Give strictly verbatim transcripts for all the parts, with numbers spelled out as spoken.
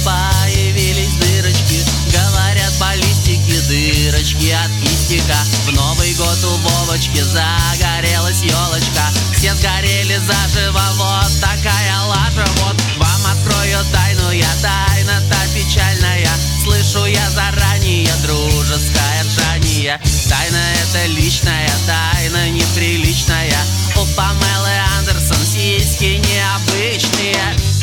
появились дырочки. Говорят, баллистики, дырочки от кистика. В Новый год у Вовочки загорелась елочка. Все сгорели заживо, вот такая лажа. Вот вам открою тайну я, тайна-то печальная. Слышу я заранее дружеское ржание. Тайна это личная, тайна неприличная. У Памелы Андерсон сиськи необычные.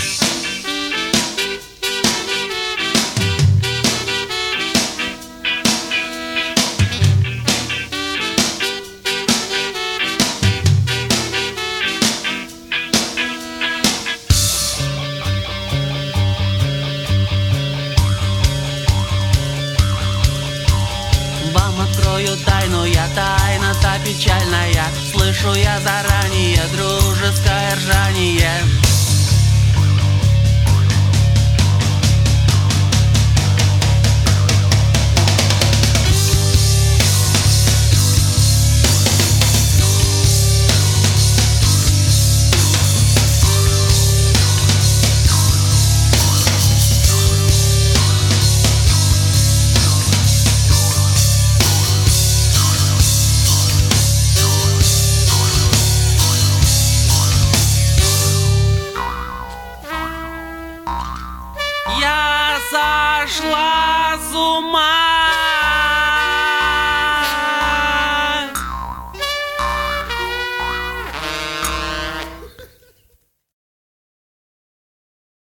Вам открою тайну я, тайна-то печальная. Слышу я заранее дружеское ржание. Я сошла с ума.